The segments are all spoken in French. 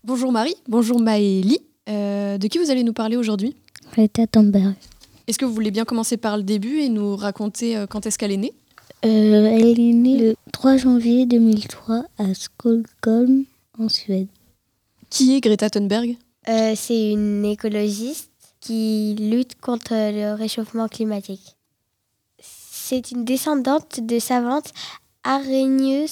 Bonjour Marie, bonjour Maëlie. De qui vous allez nous parler aujourd'hui ? Greta Thunberg. Est-ce que vous voulez bien commencer par le début et nous raconter quand est-ce qu'elle est née ? Elle est née le 3 janvier 2003 à Stockholm, en Suède. Qui est Greta Thunberg ? C'est une écologiste qui lutte contre le réchauffement climatique. C'est une descendante de savante Arrhenius,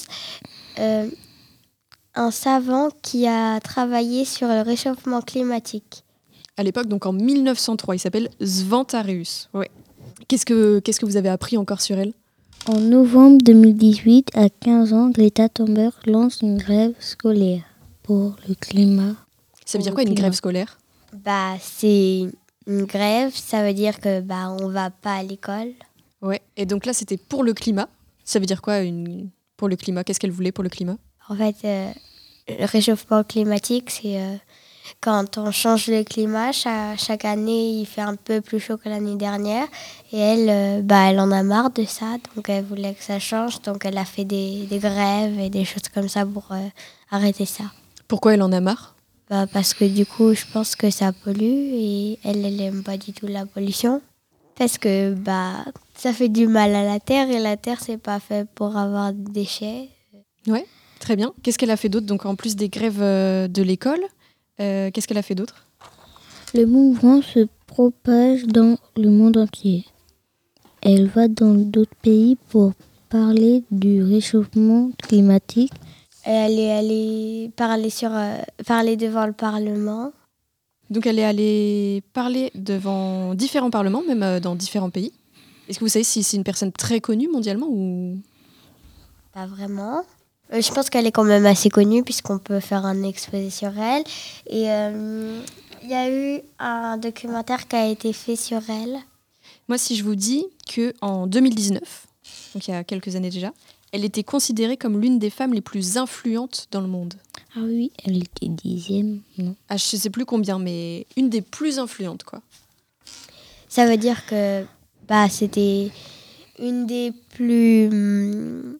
un savant qui a travaillé sur le réchauffement climatique. À l'époque, donc en 1903, il s'appelle Svante Arrhenius. Ouais. Qu'est-ce que vous avez appris encore sur elle ? En novembre 2018, à 15 ans, Greta Thunberg lance une grève scolaire pour le climat. Ça veut dire quoi une grève scolaire ? C'est une grève, ça veut dire que on va pas à l'école. Ouais. Et donc là, c'était pour le climat. Ça veut dire quoi pour le climat ? Qu'est-ce qu'elle voulait pour le climat ? En fait, le réchauffement climatique, c'est quand on change le climat, chaque année, il fait un peu plus chaud que l'année dernière. Et elle, elle en a marre de ça, donc elle voulait que ça change. Donc elle a fait des grèves et des choses comme ça pour arrêter ça. Pourquoi elle en a marre ? Parce que du coup, je pense que ça pollue et elle aime pas du tout la pollution. Parce que ça fait du mal à la terre et la terre, c'est pas fait pour avoir des déchets. Ouais, très bien. Qu'est-ce qu'elle a fait d'autre ? Donc en plus des grèves de l'école, qu'est-ce qu'elle a fait d'autre ? Le mouvement se propage dans le monde entier. Elle va dans d'autres pays pour parler du réchauffement climatique. Elle est allée parler devant le Parlement. Donc elle est allée parler devant différents parlements, même dans différents pays. Est-ce que vous savez si c'est une personne très connue mondialement ou... Pas vraiment. Je pense qu'elle est quand même assez connue puisqu'on peut faire un exposé sur elle. Et il y a eu un documentaire qui a été fait sur elle. Moi, si je vous dis qu'en 2019, donc il y a quelques années déjà, elle était considérée comme l'une des femmes les plus influentes dans le monde. Ah oui, elle était 10e, non ? Ah, je ne sais plus combien, mais une des plus influentes, quoi. Ça veut dire que c'était une des plus...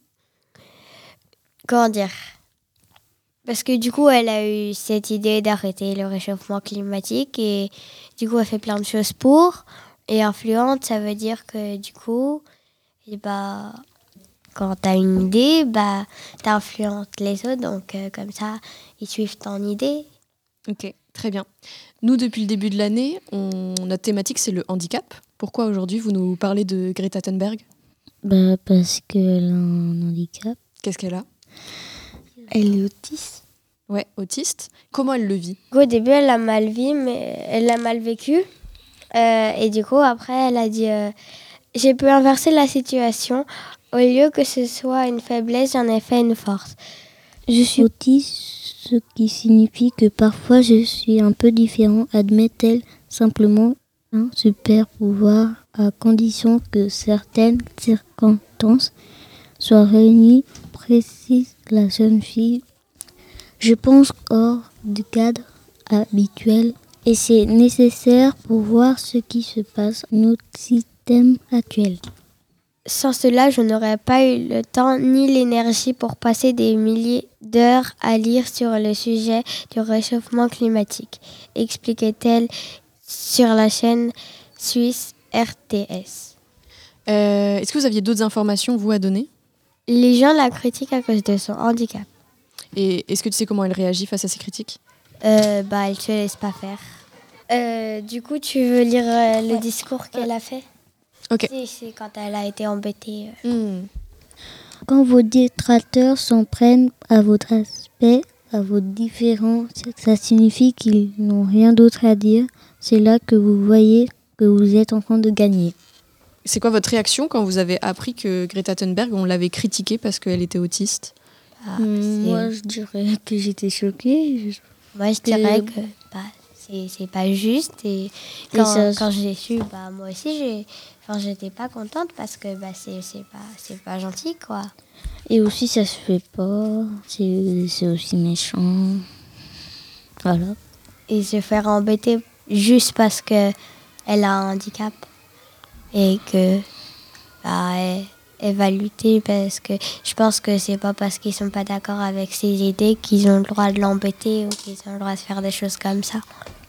comment dire ? Parce que du coup, elle a eu cette idée d'arrêter le réchauffement climatique et du coup, elle fait plein de choses pour. Et influente, ça veut dire que du coup, quand tu as une idée, tu influentes les autres. Donc, comme ça, ils suivent ton idée. Ok, très bien. Nous, depuis le début de l'année, notre thématique, c'est le handicap. Pourquoi aujourd'hui, vous nous parlez de Greta Thunberg ? Parce qu'elle a un handicap. Qu'est-ce qu'elle a ? Elle est autiste. Ouais, autiste. Comment elle le vit ? Au début, elle a mal vécu. Et du coup, après, elle a dit j'ai pu inverser la situation. Au lieu que ce soit une faiblesse, j'en ai fait une force. Je suis autiste, ce qui signifie que parfois je suis un peu différent, admet-elle simplement un super pouvoir à condition que certaines circonstances soient réunies, précise la jeune fille. Je pense hors du cadre habituel et c'est nécessaire pour voir ce qui se passe dans notre système actuel. Sans cela, je n'aurais pas eu le temps ni l'énergie pour passer des milliers d'heures à lire sur le sujet du réchauffement climatique, expliquait-elle sur la chaîne suisse RTS. Est-ce que vous aviez d'autres informations, vous, à donner ? Les gens la critiquent à cause de son handicap. Et est-ce que tu sais comment elle réagit face à ces critiques ? Elle ne se laisse pas faire. Du coup, tu veux lire le discours qu'elle a fait ? Ok. C'est quand elle a été embêtée. Quand vos détracteurs s'en prennent à votre aspect, à vos différences, ça signifie qu'ils n'ont rien d'autre à dire. C'est là que vous voyez que vous êtes en train de gagner. C'est quoi votre réaction quand vous avez appris que Greta Thunberg, on l'avait critiquée parce qu'elle était autiste ? Moi, je dirais que j'étais choquée. Moi, je dirais que c'est pas juste. Et quand j'ai su, moi aussi, j'étais pas contente parce que c'est pas gentil, quoi. Et aussi, ça se fait pas. C'est aussi méchant. Voilà. Et se faire embêter juste parce que elle a un handicap et que elle va lutter parce que je pense que c'est pas parce qu'ils sont pas d'accord avec ses idées qu'ils ont le droit de l'embêter ou qu'ils ont le droit de faire des choses comme ça.